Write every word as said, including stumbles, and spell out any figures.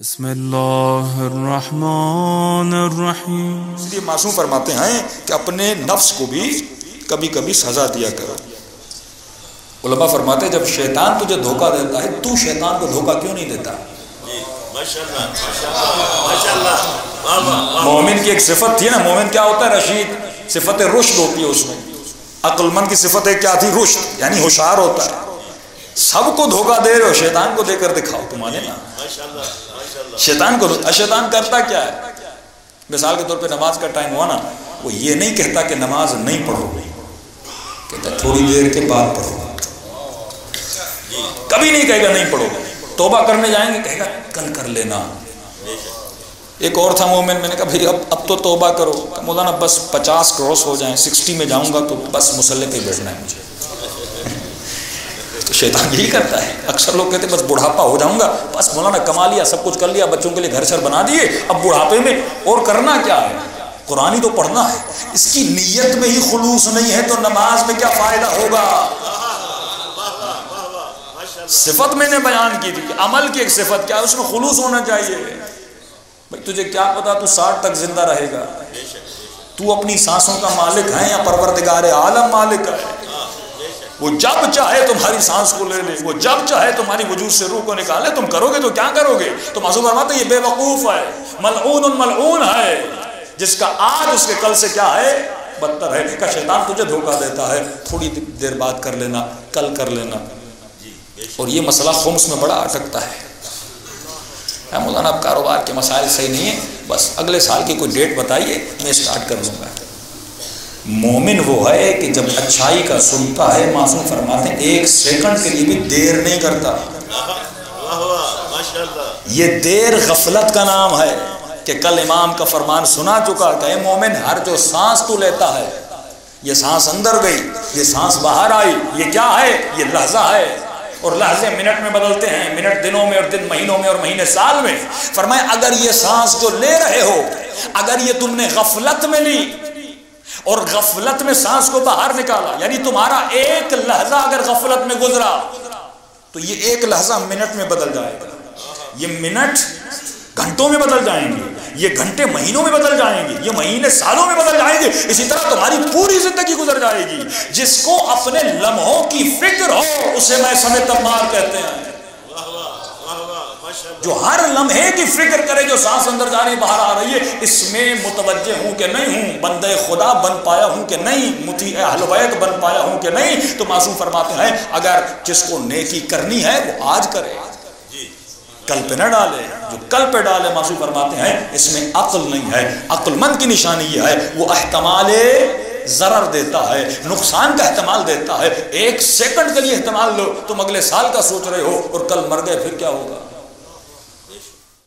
بسم اللہ الرحمن الرحیم۔ اس لیے معصوم فرماتے ہیں کہ اپنے نفس کو بھی کبھی کبھی سزا دیا کرو۔ علماء فرماتے ہیں جب شیطان تجھے دھوکہ دیتا ہے تو شیطان کو دھوکہ کیوں نہیں دیتا؟ مومن کی ایک صفت تھی نا، مومن کیا ہوتا ہے؟ رشید، صفت رشد ہوتی ہے اس میں۔ عقل مند کی صفت ہے کیا تھی؟ رشد، یعنی ہوشیار ہوتا ہے۔ سب کو دھوکہ دے رہے ہو، شیطان کو دے کر دکھاؤ، تو مانے نا۔ شیطان کو شیطان کرتا کیا ہے؟ مثال کے طور پہ نماز کا ٹائم ہوا نا، وہ یہ نہیں کہتا کہ نماز نہیں پڑھو، کہتا تھوڑی دیر کے بعد پڑھو۔ کبھی نہیں کہے گا نہیں پڑھو۔ توبہ کرنے جائیں گے کہے گا کل کر لینا۔ ایک اور تھا مومن، میں نے کہا بھائی اب اب تو توبہ کرو۔ مولانا بس پچاس کراس ہو جائیں، سکسٹی میں جاؤں گا تو بس مصلی پہ بیٹھنا ہے مجھے۔ تو شیطان یہی کرتا ہے۔ اکثر لوگ کہتے ہیں بس بڑھاپا ہو جاؤں گا، بس مولانا کما لیا، سب کچھ کر لیا، بچوں کے لیے گھر شر بنا دیے، اب بڑھاپے میں اور کرنا کیا ہے؟ قرآن ہی تو پڑھنا ہے۔ اس کی نیت میں ہی خلوص نہیں ہے تو نماز میں کیا فائدہ ہوگا؟ صفت میں نے بیان کی تھی کہ عمل کی ایک صفت کیا ہے، اس میں خلوص ہونا چاہیے۔ بھائی تجھے کیا پتا تو ساٹھ تک زندہ رہے گا؟ تو اپنی سانسوں کا مالک ہے یا پروردگار عالم مالک ہے؟ وہ جب چاہے تمہاری سانس کو لے لے، وہ جب چاہے تمہاری وجود سے روح کو نکالے، تم کرو گے تو کیا کرو گے؟ تو معصوم فرماتے ہیں یہ بے وقوف ہے، ملعون ملعون ہے، جس کا آج اس کے کل سے کیا ہے؟ بدتر ہے۔ کہ شیطان تجھے دھوکہ دیتا ہے، تھوڑی دیر بعد کر لینا، کل کر لینا۔ اور یہ مسئلہ خمس میں بڑا اٹکتا ہے۔ مولانا اب کاروبار کے مسائل صحیح نہیں ہیں، بس اگلے سال کی کوئی ڈیٹ بتائیے میں اسٹارٹ کر لوں گا۔ مومن وہ ہے کہ جب اچھائی کا سنتا ہے، معصوم فرماتے ہیں ایک سیکنڈ کے لیے بھی دیر نہیں کرتا۔ یہ دیر غفلت کا نام ہے کہ کل امام کا فرمان سنا چکا کہ اے مومن ہر جو سانس تو لیتا ہے، یہ سانس اندر گئی، یہ سانس باہر آئی، یہ کیا ہے؟ یہ لحظہ ہے، اور لحظے منٹ میں بدلتے ہیں، منٹ دنوں میں، اور دن مہینوں میں، اور مہینے سال میں۔ فرمایا اگر یہ سانس جو لے رہے ہو، اگر یہ تم نے غفلت میں لی اور غفلت میں سانس کو باہر نکالا، یعنی تمہارا ایک لحظہ اگر غفلت میں گزرا تو یہ ایک لحظہ منٹ میں بدل جائے گا، یہ منٹ گھنٹوں میں بدل جائیں گے، یہ گھنٹے مہینوں میں بدل جائیں گے، یہ مہینے سالوں میں بدل جائیں گے۔ اسی طرح تمہاری پوری زندگی گزر جائے گی۔ جس کو اپنے لمحوں کی فکر ہو اسے میں سمے تمار کہتے ہیں۔ جو ہر لمحے کی فکر کرے، جو سانس اندر جا رہی باہر آ رہی ہے، اس میں متوجہ ہوں کہ نہیں ہوں، بندے خدا بن پایا ہوں کہ نہیں، مطیع اہل بیت بن پایا ہوں کہ نہیں، تو معصوم فرماتے ہیں اگر جس کو نیکی کرنی ہے وہ آج کرے، کل پہ نہ ڈالے۔ جو کل پہ ڈالے، معصوم فرماتے ہیں اس میں عقل نہیں ہے۔ عقل مند کی نشانی یہ ہے وہ احتمال ضرر دیتا ہے، نقصان کا احتمال دیتا ہے۔ ایک سیکنڈ کے لیے احتمال لو، تم اگلے سال کا سوچ رہے ہو اور کل مر گئے، پھر کیا ہوگا؟